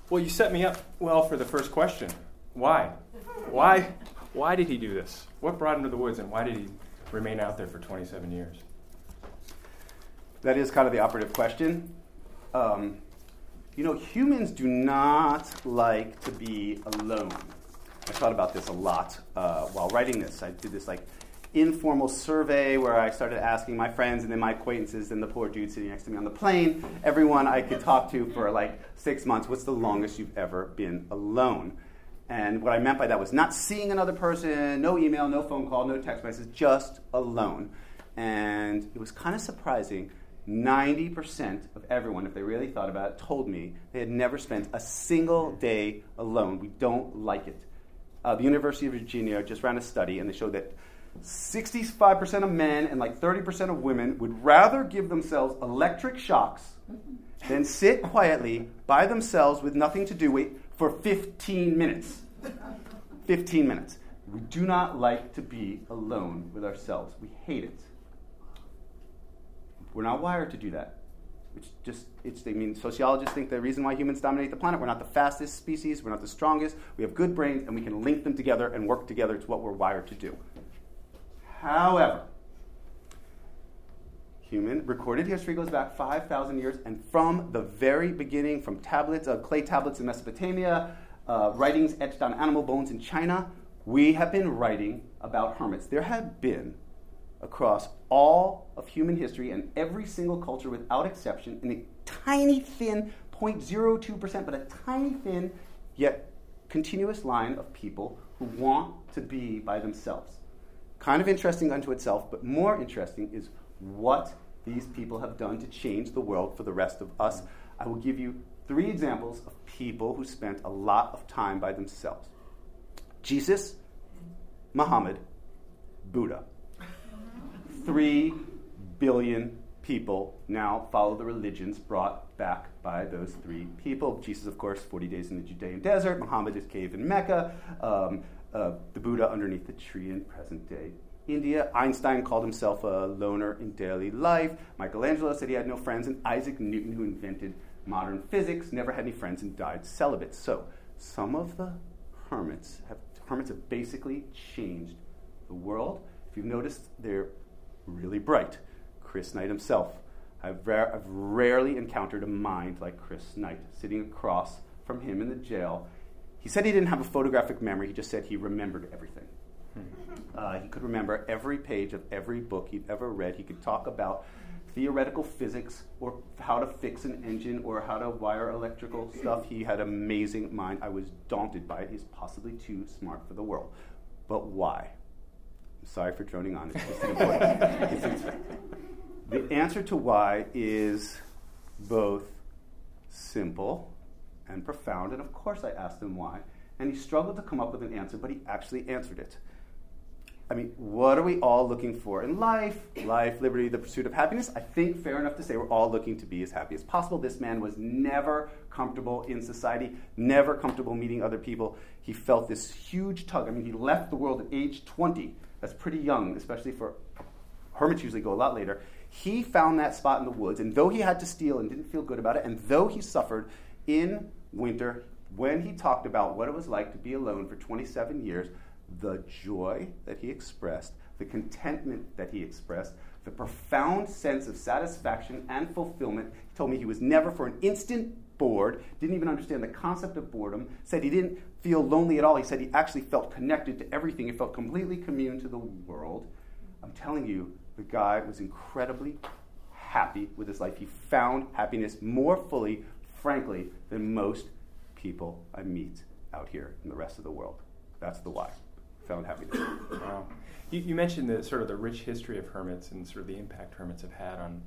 Well, you set me up well for the first question. Why? Why did he do this? What brought him to the woods, and why did he remain out there for 27 years? That is kind of the operative question. Humans do not like to be alone. I thought about this a lot while writing this. I did this informal survey where I started asking my friends and then my acquaintances and the poor dude sitting next to me on the plane, everyone I could talk to for 6 months, what's the longest you've ever been alone? And what I meant by that was not seeing another person, no email, no phone call, no text message, just alone. And it was kind of surprising. 90% of everyone, if they really thought about it, told me they had never spent a single day alone. We don't like it. The University of Virginia just ran a study, and they showed that 65% of men and 30% of women would rather give themselves electric shocks than sit quietly by themselves with nothing to do for 15 minutes. 15 minutes. We do not like to be alone with ourselves. We hate it. We're not wired to do that. Sociologists think the reason why humans dominate the planet, we're not the fastest species, we're not the strongest, we have good brains, and we can link them together and work together. It's what we're wired to do. However, human recorded history goes back 5,000 years, and from the very beginning, from clay tablets in Mesopotamia, writings etched on animal bones in China, we have been writing about hermits. There have been, across all of human history and every single culture without exception, in a tiny thin 0.02%, but a tiny thin yet continuous line of people who want to be by themselves. Kind of interesting unto itself, but more interesting is what these people have done to change the world for the rest of us. I will give you 3 examples of people who spent a lot of time by themselves. Jesus, Muhammad, Buddha. 3 billion people now follow the religions brought back by those 3 people. Jesus, of course, 40 days in the Judean desert. Muhammad is cave in Mecca. The Buddha underneath the tree in present-day India. Einstein called himself a loner in daily life. Michelangelo said he had no friends. And Isaac Newton, who invented modern physics, never had any friends and died celibate. So some of the hermits have basically changed the world. If you've noticed, they're really bright. Chris Knight himself. I've rarely encountered a mind like Chris Knight, sitting across from him in the jail. He said he didn't have a photographic memory. He just said he remembered everything. He could remember every page of every book he'd ever read. He could talk about theoretical physics or how to fix an engine or how to wire electrical stuff. He had an amazing mind. I was daunted by it. He's possibly too smart for the world. But why? I'm sorry for droning on. It's just important. The answer to why is both simple and profound. And of course I asked him why. And he struggled to come up with an answer, but he actually answered it. I mean, what are we all looking for in life? Life, liberty, the pursuit of happiness. I think fair enough to say we're all looking to be as happy as possible. This man was never comfortable in society, never comfortable meeting other people. He felt this huge tug. I mean, he left the world at age 20. That's pretty young, especially for hermits usually go a lot later. He found that spot in the woods, and though he had to steal and didn't feel good about it, and though he suffered in winter, when he talked about what it was like to be alone for 27 years, the joy that he expressed, the contentment that he expressed, the profound sense of satisfaction and fulfillment. He told me he was never for an instant bored, didn't even understand the concept of boredom, said he didn't feel lonely at all. He said he actually felt connected to everything. He felt completely commune to the world. I'm telling you, the guy was incredibly happy with his life. He found happiness more fully, frankly, than most people I meet out here in the rest of the world. That's the why. Found happiness. Wow. You mentioned the rich history of hermits and sort of the impact hermits have had on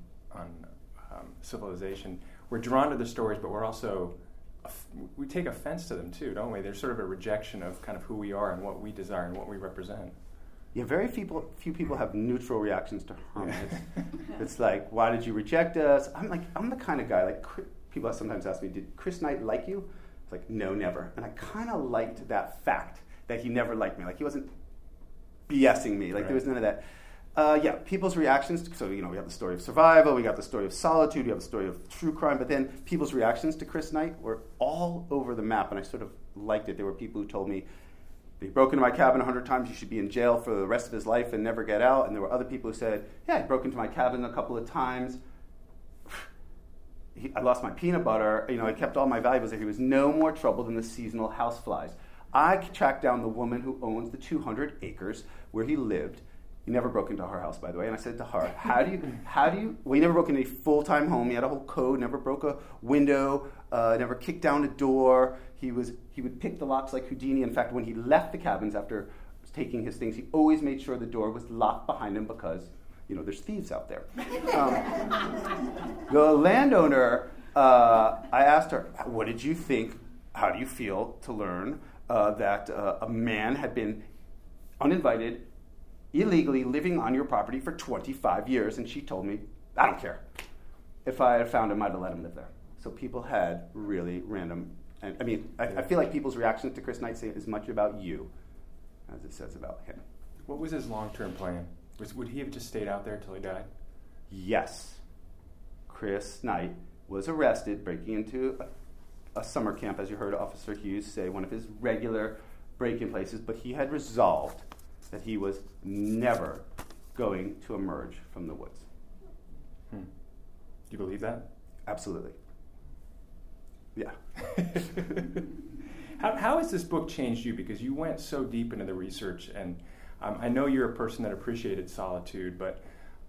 civilization. We're drawn to the stories, but we're also we take offense to them too, don't we? There's sort of a rejection of kind of who we are and what we desire and what we represent. Yeah, very few people have neutral reactions to hermits. It's like, why did you reject us? I'm the kind of guy, like, people sometimes ask me, did Chris Knight like you? It's like, no, never. And I kind of liked that fact that he never liked me. Like, he wasn't BSing me. Like, There was none of that. People's reactions. So, we have the story of survival, we got the story of solitude, we have the story of true crime, but then people's reactions to Chris Knight were all over the map, and I sort of liked it. There were people who told me, he broke into my cabin 100 times, he should be in jail for the rest of his life and never get out. And there were other people who said, yeah, he broke into my cabin a couple of times. I lost my peanut butter. I kept all my valuables there. He was no more trouble than the seasonal houseflies. I tracked down the woman who owns the 200 acres where he lived. He never broke into her house, by the way. And I said to her, well, he never broke into a full-time home. He had a whole code, never broke a window, never kicked down a door. He would pick the locks like Houdini. In fact, when he left the cabins after taking his things, he always made sure the door was locked behind him because, there's thieves out there. The landowner, I asked her, what did you think? How do you feel to learn that a man had been uninvited, illegally living on your property for 25 years, and she told me, I don't care. If I had found him, I'd have let him live there. So people had really random, I feel like people's reactions to Chris Knight say as much about you as it says about him. What was his long-term plan? Would he have just stayed out there until he died? Yes. Chris Knight was arrested breaking into a summer camp, as you heard Officer Hughes say, one of his regular break-in places, but he had resolved that he was never going to emerge from the woods. Do you believe that? Absolutely. Yeah. How has this book changed you? Because you went so deep into the research, and I know you're a person that appreciated solitude, but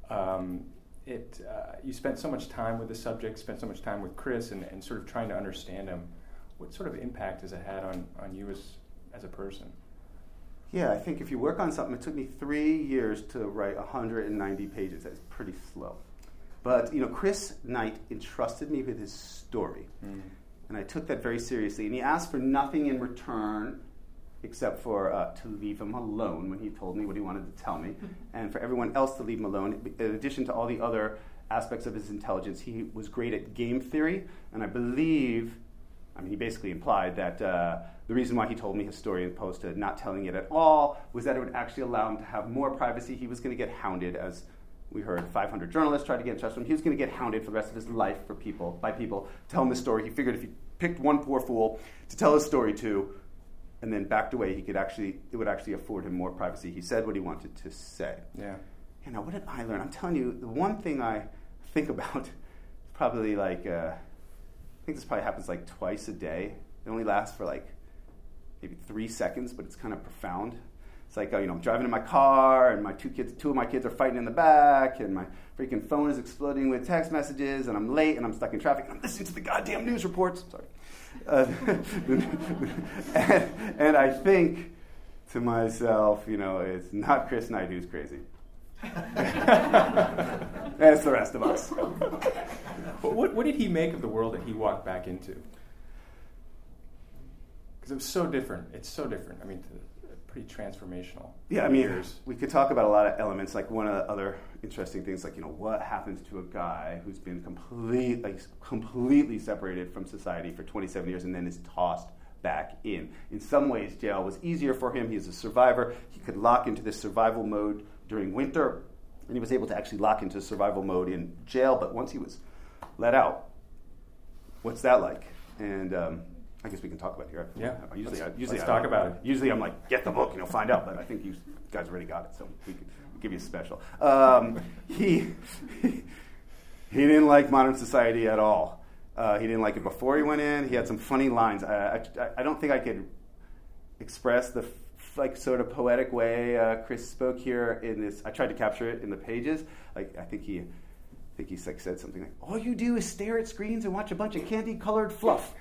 you spent so much time with the subject, spent so much time with Chris, and sort of trying to understand him. What sort of impact has it had on you as a person? Yeah, I think if you work on something, it took me 3 years to write 190 pages. That's pretty slow. But, Chris Knight entrusted me with his story. And I took that very seriously. And he asked for nothing in return except for to leave him alone when he told me what he wanted to tell me, and for everyone else to leave him alone. In addition to all the other aspects of his intelligence, he was great at game theory, and I believe, he basically implied that the reason why he told me his story and opposed to not telling it at all was that it would actually allow him to have more privacy. He was going to get hounded, as we heard 500 journalists tried to get in touch with him. He was going to get hounded for the rest of his life by people telling his story. He figured if he picked one poor fool to tell his story to, and then backed away, it would actually afford him more privacy. He said what he wanted to say. Yeah. What did I learn? I'm telling you, the one thing I think about is probably I think this probably happens twice a day. It only lasts for maybe 3 seconds, but it's kind of profound. It's I'm driving in my car, and two of my kids are fighting in the back, and my freaking phone is exploding with text messages, and I'm late, and I'm stuck in traffic, and I'm listening to the goddamn news reports. Sorry. And I think to myself, it's not Chris Knight who's crazy. It's the rest of us. What did he make of the world that he walked back into? Because it was so different. It's so different. Pretty transformational. Yeah, we could talk about a lot of elements. One of the other interesting things, what happens to a guy who's been completely separated from society for 27 years and then is tossed back in. In some ways, jail was easier for him. He's a survivor. He could lock into this survival mode during winter, and he was able to actually lock into survival mode in jail. But once he was let out, what's that like? And I guess we can talk about it here. Yeah. Let's talk about it. Usually I'm get the book, find out. But I think you guys already got it, so we could give you a special. He didn't like modern society at all. He didn't like it before he went in. He had some funny lines. I don't think I could express the sort of poetic way Chris spoke here in this. I tried to capture it in the pages. I think he said something like, "All you do is stare at screens and watch a bunch of candy-colored fluff."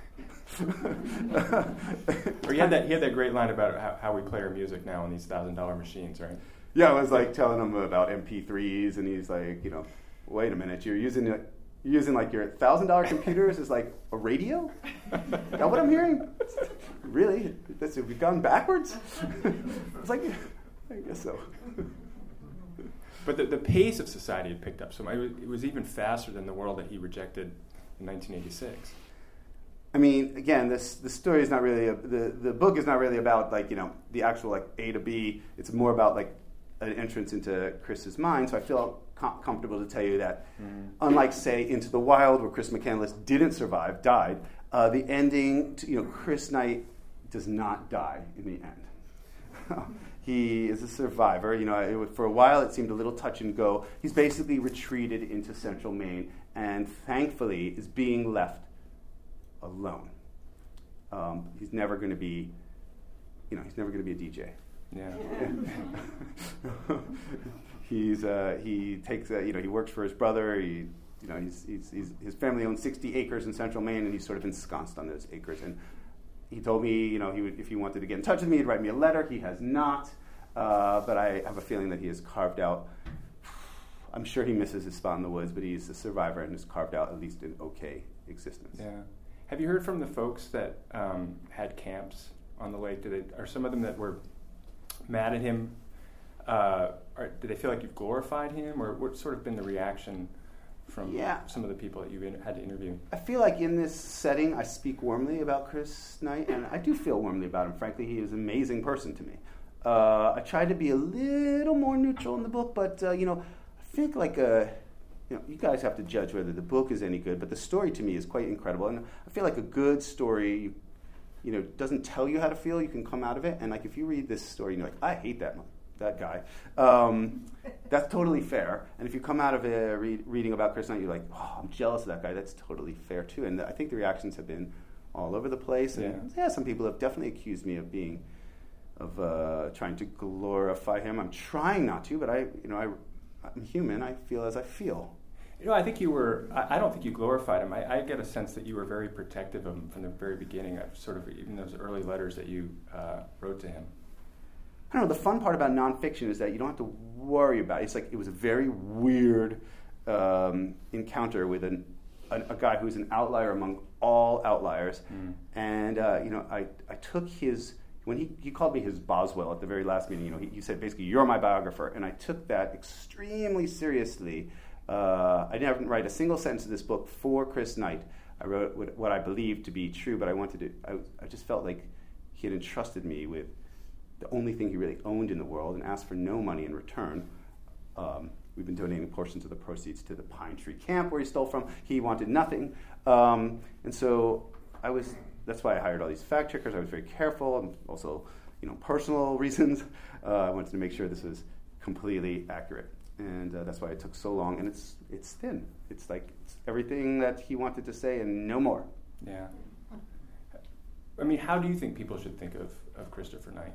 Or he had that great line about how we play our music now on these $1,000 machines, right? Yeah, I was telling him about MP3s, and he's wait a minute, you're using your $1,000 computers as a radio? Is that what I'm hearing? Really? We've gone backwards? It's I guess so. But the pace of society had picked up, so it was even faster than the world that he rejected in 1986. Again, the story is not really the book is not really about the actual A to B. It's more about an entrance into Chris's mind, so I feel comfortable to tell you that, unlike, say, Into the Wild, where Chris McCandless didn't survive, died, the ending, Chris Knight does not die in the end. He is a survivor. For a while it seemed a little touch and go. He's basically retreated into central Maine, and thankfully is being left alone. He's never going to be, he's never going to be a DJ. Yeah. He takes he works for his brother. His family owns 60 acres in central Maine, and he's sort of ensconced on those acres. And he told me, if he wanted to get in touch with me, he'd write me a letter. He has not, but I have a feeling that he has carved out. I'm sure he misses his spot in the woods, but he's a survivor and has carved out at least an okay existence. Yeah. Have you heard from the folks that had camps on the lake? Are some of them that were mad at him? Do they feel like you've glorified him, or what's sort of been the reaction from some of the people that you've had to interview? I feel like in this setting, I speak warmly about Chris Knight, and I do feel warmly about him. Frankly, he is an amazing person to me. I tried to be a little more neutral in the book, but I think you guys have to judge whether the book is any good, but the story to me is quite incredible, and I feel like a good story, doesn't tell you how to feel. You can come out of it, and if you read this story, and you're like, I hate that guy. That's totally fair. And if you come out of it reading about Chris Knight, you're like, oh, I'm jealous of that guy. That's totally fair too. And I think the reactions have been all over the place. And some people have definitely accused me of trying to glorify him. I'm trying not to, but I'm human. I feel as I feel. I think you were. I don't think you glorified him. I get a sense that you were very protective of him from the very beginning. Sort of even those early letters that you wrote to him. I don't know, the fun part about nonfiction is that you don't have to worry about it. It's like it was a very weird encounter with a guy who's an outlier among all outliers. And, I took when he called me his Boswell at the very last meeting, he said basically, you're my biographer. And I took that extremely seriously. I didn't write a single sentence of this book for Chris Knight. I wrote what I believed to be true, but I just felt like he had entrusted me with the only thing he really owned in the world and asked for no money in return. We've been donating portions of the proceeds to the Pine Tree Camp where he stole from. He wanted nothing. And so that's why I hired all these fact checkers. I was very careful, and also, personal reasons. I wanted to make sure this was completely accurate. And that's why it took so long. And it's thin. It's everything that he wanted to say and no more. Yeah. How do you think people should think of Christopher Knight?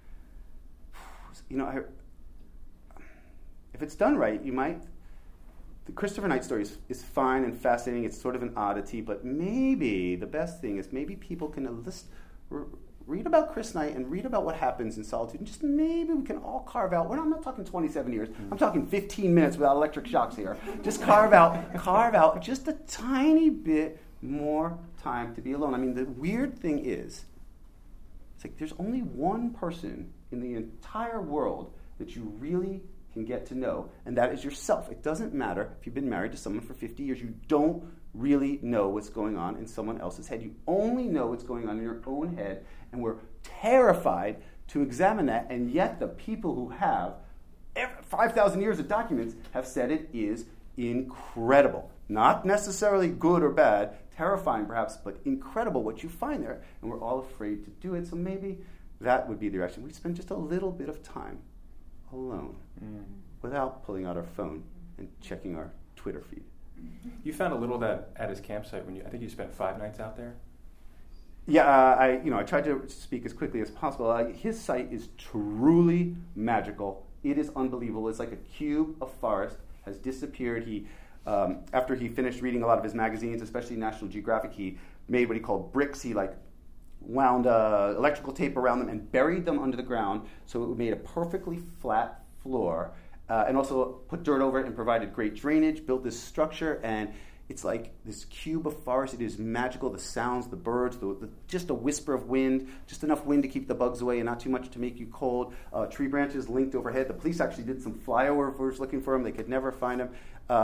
If it's done right, the Christopher Knight story is fine and fascinating. It's sort of an oddity, but maybe the best thing is maybe people can read about Chris Knight and read about what happens in solitude, and just maybe we can all carve out. I'm not talking 27 years. I'm talking 15 minutes without electric shocks here. Just carve out just a tiny bit more time to be alone. The weird thing is, there's only one person in the entire world that you really can get to know, and that is yourself. It doesn't matter if you've been married to someone for 50 years. You don't really know what's going on in someone else's head. You only know what's going on in your own head, and we're terrified to examine that, and yet the people who have 5,000 years of documents have said it is incredible. Not necessarily good or bad, terrifying perhaps, but incredible what you find there, and we're all afraid to do it. So maybe that would be the direction. We spend just a little bit of time alone without pulling out our phone and checking our Twitter feed. You found a little of that at his campsite I think you spent 5 nights out there? Yeah, I tried to speak as quickly as possible. His site is truly magical. It is unbelievable. It's like a cube of forest has disappeared. He after he finished reading a lot of his magazines, especially National Geographic, he made what he called bricks. He wound electrical tape around them and buried them under the ground, so it made a perfectly flat floor, and also put dirt over it and provided great drainage, built this structure, and it's like this cube of forest. It is magical. The sounds, the birds, just a whisper of wind, just enough wind to keep the bugs away and not too much to make you cold. Tree branches linked overhead. The police actually did some flyovers looking for him. They could never find him.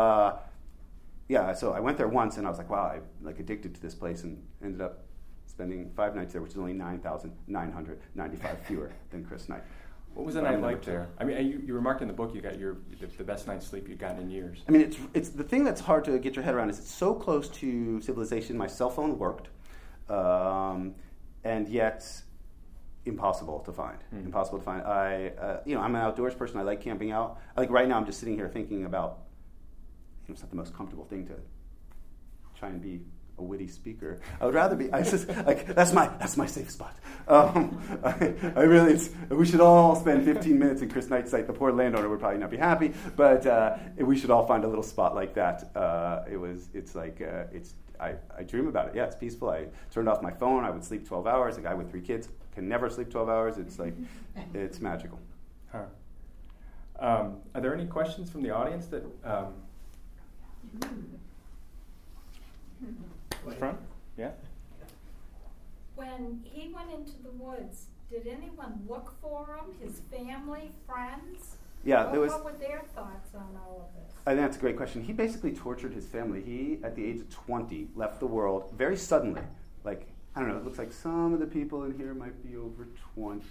So I went there once, and I was like, wow, I'm addicted to this place, and ended up spending 5 nights there, which is only 9,995 fewer than Chris Knight. What was the night like there? I mean, you remarked in the book you got the best night's sleep you'd gotten in years. I mean, it's the thing that's hard to get your head around is it's so close to civilization. My cell phone worked, and yet impossible to find. Impossible to find. I'm an outdoors person. I like camping out. Right now I'm just sitting here thinking about. It's not the most comfortable thing to try and be a witty speaker. I would rather be. That's my safe spot. I really. We should all spend 15 minutes in Chris Knight's site. The poor landowner would probably not be happy, but we should all find a little spot like that. I dream about it. Yeah, it's peaceful. I turned off my phone. I would sleep 12 hours. A guy with 3 kids can never sleep 12 hours. It's magical. Huh. Are there any questions from the audience that? Front? Yeah. When he went into the woods, did anyone look for him? His family, friends? Yeah, What were their thoughts on all of this? I think that's a great question. He basically tortured his family. He, at the age of 20, left the world very suddenly. I don't know, it looks like some of the people in here might be over 20.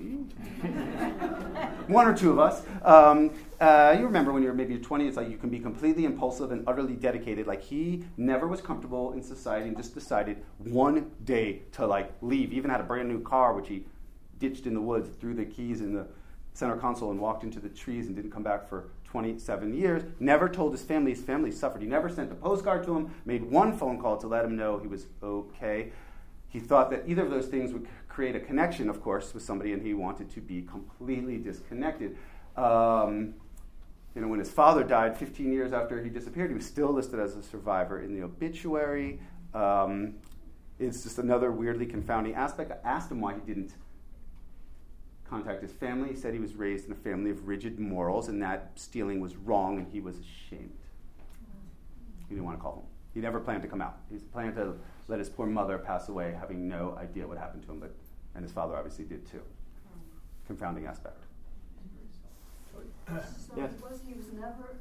One or two of us. You remember when you're maybe 20, it's like you can be completely impulsive and utterly dedicated. He never was comfortable in society and just decided one day to leave. He even had a brand new car, which he ditched in the woods, threw the keys in the center console and walked into the trees and didn't come back for 27 years. Never told his family suffered. He never sent a postcard to him, made one phone call to let him know he was okay. He thought that either of those things would create a connection, of course, with somebody, and he wanted to be completely disconnected. When his father died 15 years after he disappeared, he was still listed as a survivor in the obituary. It's just another weirdly confounding aspect. I asked him why he didn't contact his family. He said he was raised in a family of rigid morals, and that stealing was wrong, and he was ashamed. He didn't want to call him. He never planned to come out. He planned to let his poor mother pass away, having no idea what happened to him, and his father obviously did too. Confounding aspect. Yes. He was never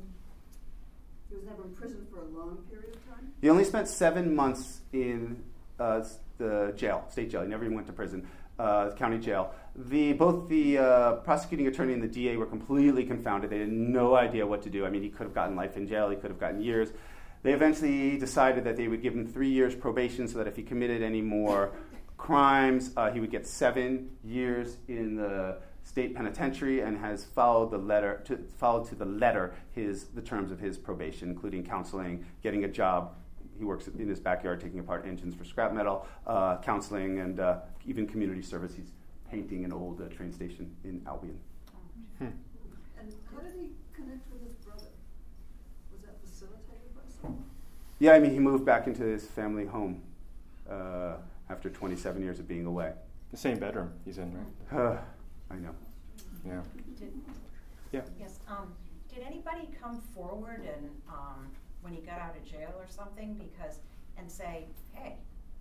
in prison for a long period of time? He only spent 7 months in the jail, state jail. He never even went to prison, county jail. Both the prosecuting attorney and the DA were completely confounded. They had no idea what to do. I mean, he could have gotten life in jail. He could have gotten years. They eventually decided that they would give him 3 years probation so that if he committed any more crimes, he would get 7 years in the state penitentiary, and has followed to the letter the terms of his probation, including counseling, getting a job. He works in his backyard taking apart engines for scrap metal, counseling, and even community service. He's painting an old train station in Albion. And how did he connect with his brother? Was that facilitated by someone? Yeah, I mean, he moved back into his family home after 27 years of being away. The same bedroom he's in, right? I know. Yeah. Yes. Did anybody come forward and when he got out of jail or something, and say, hey,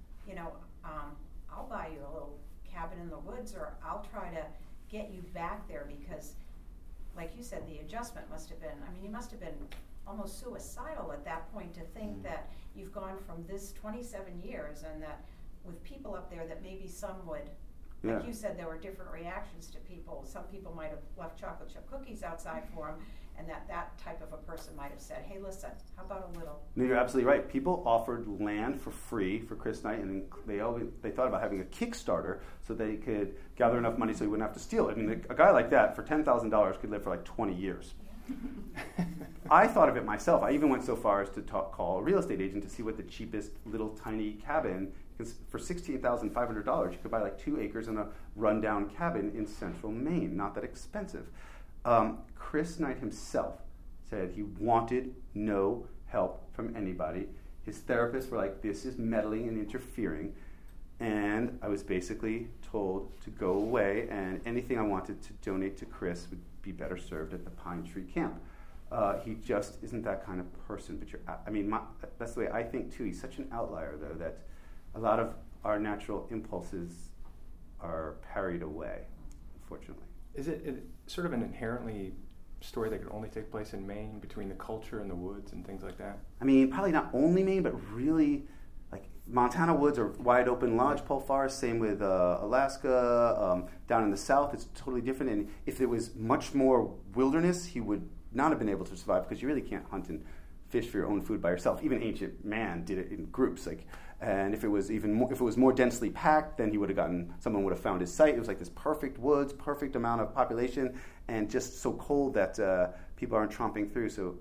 I'll buy you a little cabin in the woods, or I'll try to get you back there, because, like you said, the adjustment must have been. I mean, he must have been almost suicidal at that point to think that you've gone from this 27 years, and that with people up there that maybe some would. Like you said, there were different reactions to people. Some people might have left chocolate chip cookies outside for him, and that type of a person might have said, hey, listen, how about a little? No, you're absolutely right. People offered land for free for Chris Knight, and they thought about having a Kickstarter so they could gather enough money so he wouldn't have to steal it. I mean, a guy like that, for $10,000, could live for 20 years. Yeah. I thought of it myself. I even went so far as to call a real estate agent to see what the cheapest little tiny cabin. For $16,500, you could buy 2 acres and a rundown cabin in central Maine. Not that expensive. Chris Knight himself said he wanted no help from anybody. His therapists were like, this is meddling and interfering. And I was basically told to go away, and anything I wanted to donate to Chris would be better served at the Pine Tree Camp. He just isn't that kind of person. But that's the way I think too. He's such an outlier, though, that a lot of our natural impulses are parried away, unfortunately. Is it sort of an inherently story that could only take place in Maine, between the culture and the woods and things like that? I mean, probably not only Maine, but really like Montana woods are wide open lodgepole forest. Same with Alaska. Down in the south, it's totally different. And if there was much more wilderness, he would not have been able to survive because you really can't hunt and fish for your own food by yourself. Even ancient man did it in groups. And if it was more densely packed, then someone would have found his site. It was like this perfect woods, perfect amount of population, and just so cold that people aren't tromping through. So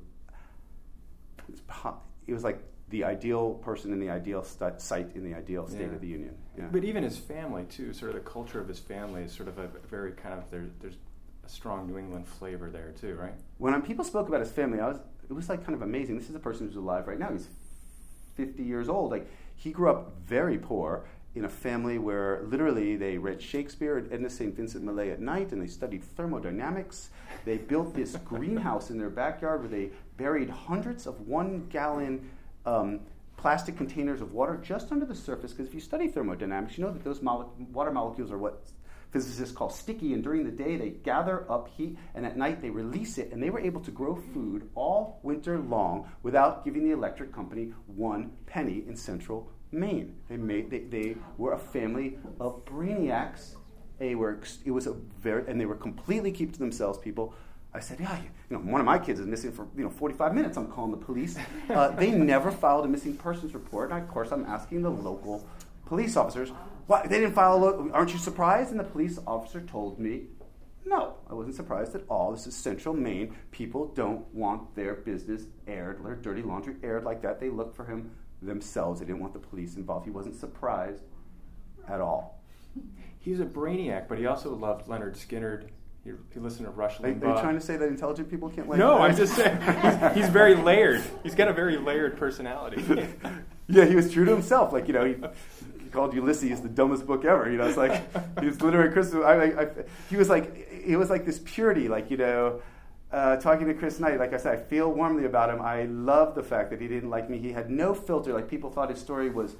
it was like the ideal person in the ideal site in the ideal State of the Union. Yeah. But even his family too, sort of the culture of his family is sort of a very kind of there's a strong New England flavor there too, right? When people spoke about his family, it was like kind of amazing. This is a person who's alive right now. He's 50 years old. Like, he grew up very poor in a family where literally they read Shakespeare at Edna St. Vincent Millay at night, and they studied thermodynamics. They built this greenhouse in their backyard where they buried hundreds of 1-gallon plastic containers of water just under the surface, because if you study thermodynamics, you know that those water molecules are what physicists call sticky, and during the day they gather up heat, and at night they release it, and they were able to grow food all winter long without giving the electric company 1 penny in central Maine. They were a family of brainiacs. They were completely keep to themselves people. I said, one of my kids is missing for 45 minutes. I'm calling the police. They never filed a missing persons report, and of course I'm asking the local police officers, what, they didn't file aren't you surprised? And the police officer told me, no, I wasn't surprised at all. This is central Maine. People don't want their business aired, their dirty laundry aired like that. They look for him themselves. They didn't want the police involved. He wasn't surprised at all. He was a brainiac, but he also loved Leonard Skinner. He listened to Rush Limbaugh. Are you trying to say that intelligent people can't like No, that? I'm just saying he's very layered. He's got a very layered personality. Yeah, he was true to himself. Like, he called Ulysses the dumbest book ever. It's like he was literary criticism. He was like this purity. Like, talking to Chris Knight, like I said, I feel warmly about him. I love the fact that he didn't like me. He had no filter. Like, people thought his story was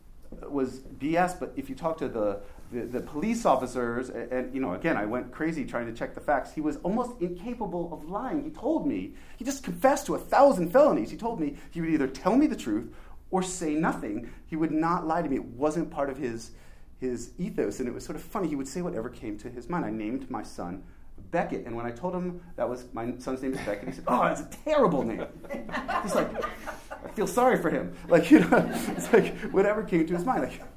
BS. But if you talk to the police officers, and again, I went crazy trying to check the facts. He was almost incapable of lying. He told me, he just confessed to 1,000 felonies. He told me he would either tell me the truth or say nothing. He would not lie to me. It wasn't part of his ethos, and it was sort of funny. He would say whatever came to his mind. I named my son Beckett, and when I told him that was my son's name is Beckett, he said, "Oh, that's a terrible name." He's like, I feel sorry for him. Like, it's like whatever came to his mind. Like,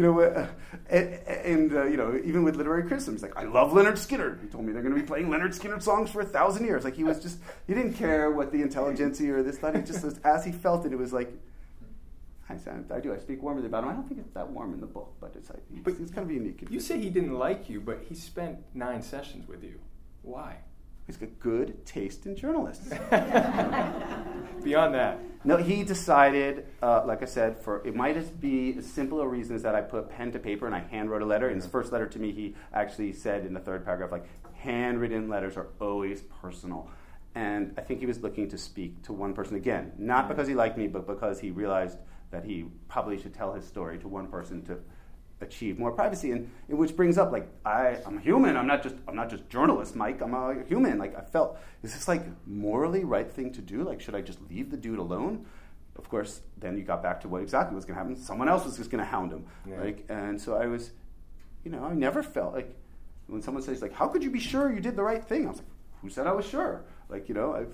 even with literary criticism, he's like, "I love Leonard Skinner." He told me they're going to be playing Leonard Skinner songs for 1,000 years. Like, he didn't care what the intelligentsia or this, that. He just was, as he felt it, it was like, I speak warmly about him. I don't think it's that warm in the book, but it's kind of unique. You say he didn't like you, but he spent 9 sessions with you. Why? He's got good taste in journalists. Beyond that. No, he decided, like I said, it might just be as simple a reason as that I put pen to paper and I handwrote a letter. In his first letter to me, he actually said in the 3rd paragraph, like, handwritten letters are always personal. And I think he was looking to speak to one person again, not because he liked me, but because he realized that he probably should tell his story to one person to achieve more privacy, and which brings up, like, I'm a human. I'm not just journalist, Mike. I'm a human. Like, I felt, is this like morally right thing to do? Like, should I just leave the dude alone? Of course, then you got back to what exactly was going to happen. Someone else was just going to hound him, like, and so I was, I never felt like when someone says, like, how could you be sure you did the right thing? I was like, who said I was sure? Like,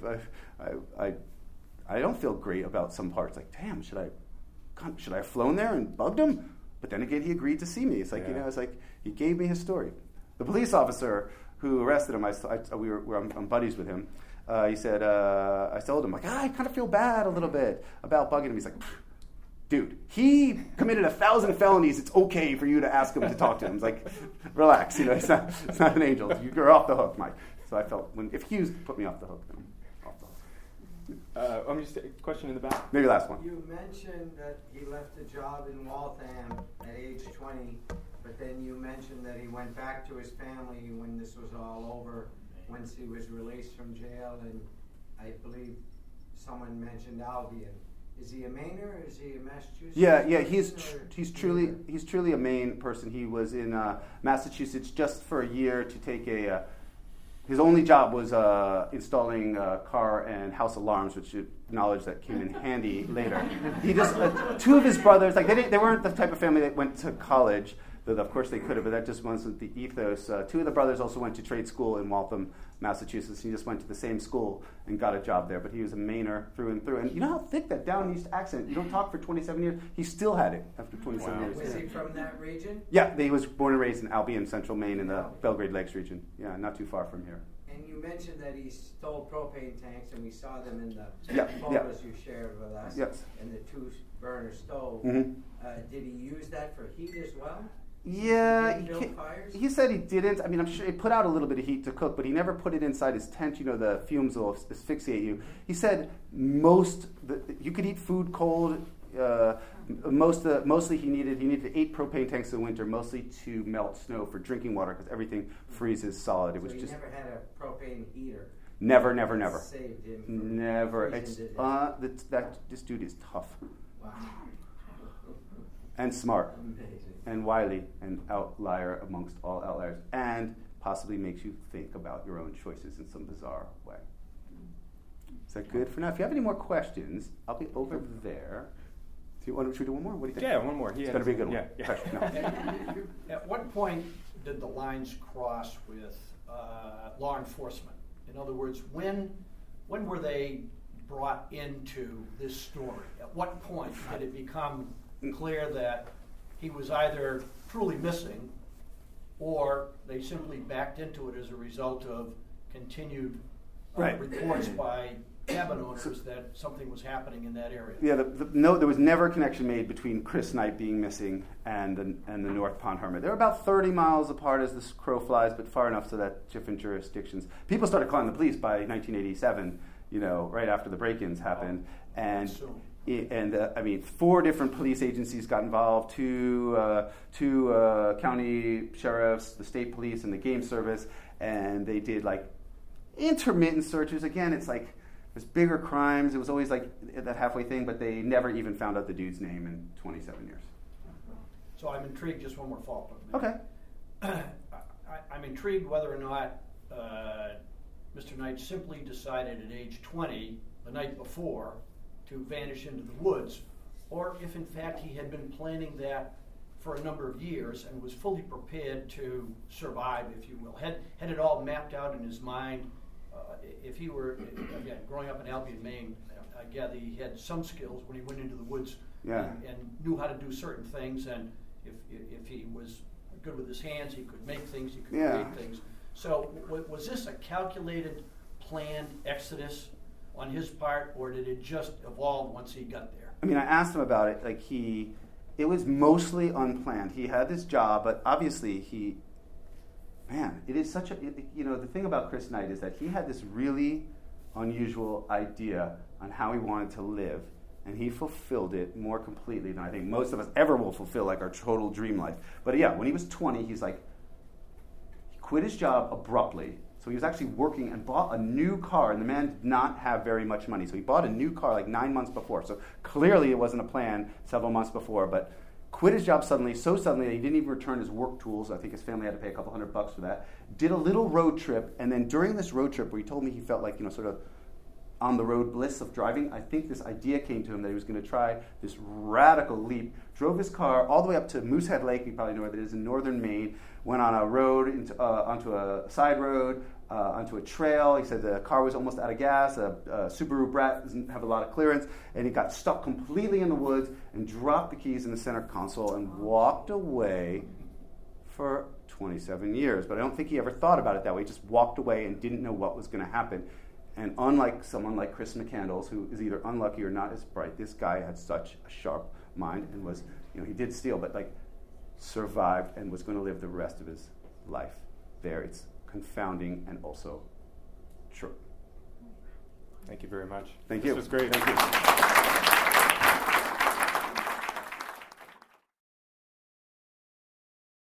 I don't feel great about some parts. Like, damn, should I have flown there and bugged him? But then again, he agreed to see me. It's like, it's like he gave me his story. The police officer who arrested him, I'm buddies with him. He said, I told him, like, I kind of feel bad a little bit about bugging him. He's like, dude, he committed 1,000 felonies. It's okay for you to ask him to talk to him. It's like, relax. It's not an angel. You're off the hook, Mike. So I felt, if Hughes put me off the hook, then I'm off the hook. Just a question in the back. Maybe last one. You mentioned that he left a job in Waltham at age 20, but then you mentioned that he went back to his family when this was all over, once he was released from jail, and I believe someone mentioned Albion. Is he a Mainer or is he a Massachusetts? Yeah. He's truly a Maine person. He was in Massachusetts just for a year to take a his only job was installing car and house alarms, which is knowledge that came in handy later. He just two of his brothers, like they weren't the type of family that went to college. Though of course they could have, but that just wasn't the ethos. Two of the brothers also went to trade school in Waltham, Massachusetts. He just went to the same school and got a job there. But he was a Mainer through and through. And you know how thick that down east accent? You don't talk for 27 years. He still had it after 27 years. Was he from that region? Yeah, he was born and raised in Albion, Central Maine, in the Belgrade Lakes region. Yeah, not too far from here. And you mentioned that he stole propane tanks, and we saw them in the photos you shared with us. Yes. And the 2-burner stove. Mm-hmm. Did he use that for heat as well? Yeah, fires? He said he didn't. I mean, I'm sure it put out a little bit of heat to cook, but he never put it inside his tent. You know, the fumes will asphyxiate you. He said you could eat food cold. Mostly he needed 8 propane tanks in winter, mostly to melt snow for drinking water because everything freezes solid. It was so just never had a propane heater. Never. Saved him from Never. It's this dude is tough. Wow. And smart. Amazing. And wily, and outlier amongst all outliers, and possibly makes you think about your own choices in some bizarre way. Is that good for now? If you have any more questions, I'll be over there. Should we do one more? What do you think? Yeah, one more. It's going to be a good one. Yeah. No. At what point did the lines cross with law enforcement? In other words, when were they brought into this story? At what point did it become clear that he was either truly missing or they simply backed into it as a result of continued reports by cabin owners that something was happening in that area? Yeah, there was never a connection made between Chris Knight being missing and the North Pond Hermit. They're about 30 miles apart as the crow flies, but far enough so that different jurisdictions. People started calling the police by 1987, right after the break-ins happened. And 4 different police agencies got involved, two county sheriffs, the state police, and the game service, and they did intermittent searches. Again, it's there's bigger crimes. It was always that halfway thing, but they never even found out the dude's name in 27 years. So I'm intrigued, just one more follow-up. Okay. I'm intrigued whether or not Mr. Knight simply decided at age 20, the night before, to vanish into the woods, or if in fact he had been planning that for a number of years and was fully prepared to survive, if you will. Had it all mapped out in his mind. If he were, again, growing up in Albion, Maine, I gather he had some skills when he went into the woods and knew how to do certain things, and if he was good with his hands, he could make things, he could create things. So was this a calculated, planned exodus on his part, or did it just evolve once he got there? I mean, I asked him about it. It was mostly unplanned. He had this job, but obviously it is such a, the thing about Chris Knight is that he had this really unusual idea on how he wanted to live, and he fulfilled it more completely than I think most of us ever will fulfill, our total dream life. But yeah, when he was 20, he quit his job abruptly. So he was actually working and bought a new car, and the man did not have very much money. So he bought a new car 9 months before. So clearly it wasn't a plan several months before, but quit his job so suddenly that he didn't even return his work tools. I think his family had to pay a couple $100 for that. Did a little road trip, and then during this road trip where he told me he felt sort of on the road bliss of driving, I think this idea came to him that he was going to try this radical leap. Drove his car all the way up to Moosehead Lake, you probably know where that is, in northern Maine, went on a road onto a side road, onto a trail. He said the car was almost out of gas. A Subaru Brat doesn't have a lot of clearance, and he got stuck completely in the woods and dropped the keys in the center console and walked away for 27 years. But I don't think he ever thought about it that way. He just walked away and didn't know what was going to happen. And unlike someone like Chris McCandless, who is either unlucky or not as bright, this guy had such a sharp mind and was, he did steal, but survived and was going to live the rest of his life there. It's confounding and also true. Thank you very much. Thank you. This was great. Thank you.